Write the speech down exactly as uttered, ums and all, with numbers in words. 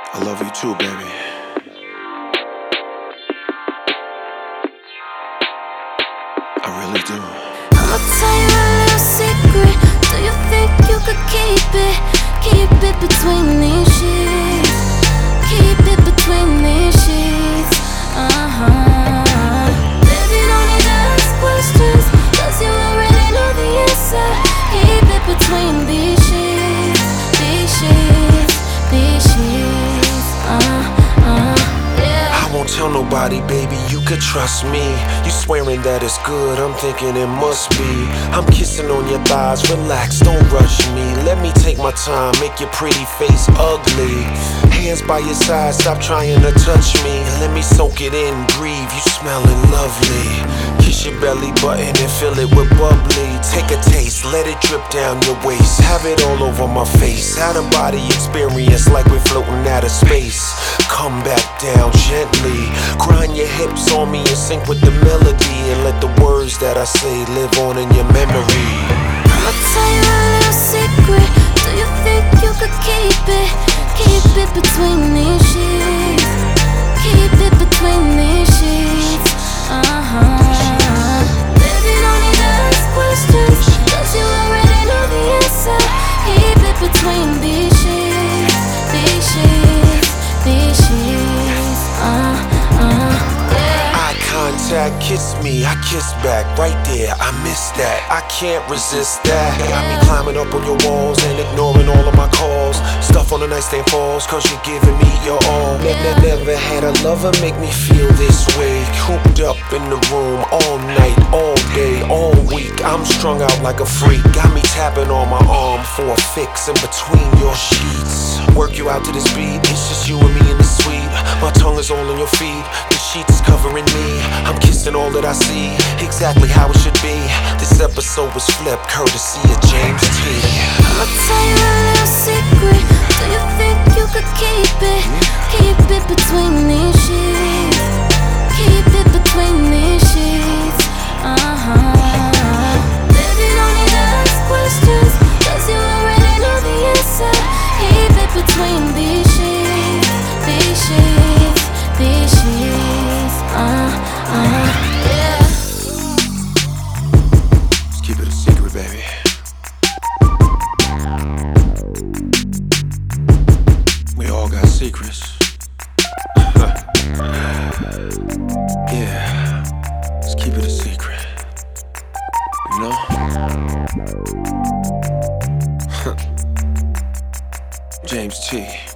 I love you too, baby. I really do. I'ma tell you a little secret. Do you think you could keep it? Keep it between these sheets. Keep it between these sheets. Uh-huh. Baby, don't need to ask questions, cause you already know the answer. Keep it between these sheets. These sheets. These sheets. Uh-uh. I won't tell nobody, baby, you could trust me. You swearing that it's good, I'm thinking it must be. I'm kissing on your thighs, relax, don't rush me. Let me take my time, make your pretty face ugly. Hands by your side, stop trying to touch me. Let me soak it in, breathe, you smelling lovely. Kiss your belly button and fill it with bubbly. Take a taste, let it drip down your waist. Have it all over my face. Out of body experience like we're floating out of space. Come back down gently. Grind your hips on me and sync with the melody. And let the words that I say live on in your memory. I'ma tell you a little secret. Do you think you could keep it? Keep it between these sheets. Keep it between these sheets. Uh-huh. Baby, don't need to ask questions, cause you already know the answer. Keep it between these sheets. These sheets. These sheets. Uh-uh. Eye contact, kiss me, I kiss back. Right there, I miss that, I can't resist that. Got me climbing up on your walls and ignoring all of my calls. Stuff on the nightstand falls, cause you're giving me your all. Never, never had a lover make me feel this way. Cooped up in the room all night, all day, all week. I'm strung out like a freak. Got me tapping on my arm for a fix in between your sheets. Work you out to this beat, it's just you and me in the suite. My tongue is all on your feet, the sheets covering me. I'm kissing all that I see, exactly how it should be. This episode was flipped, courtesy of James T. I'ma tell you a little secret. Do you think you could keep it? Keep it between these sheets. Keep it between these sheets. Uh-huh. Baby, don't need to ask questions, cause you already know the answer. Keep it between these sheets. These sheets. These sheets. Uh-uh. Yeah. Let's keep it a secret, baby. We all got secrets. Yeah, let's keep it a secret. You know? James T.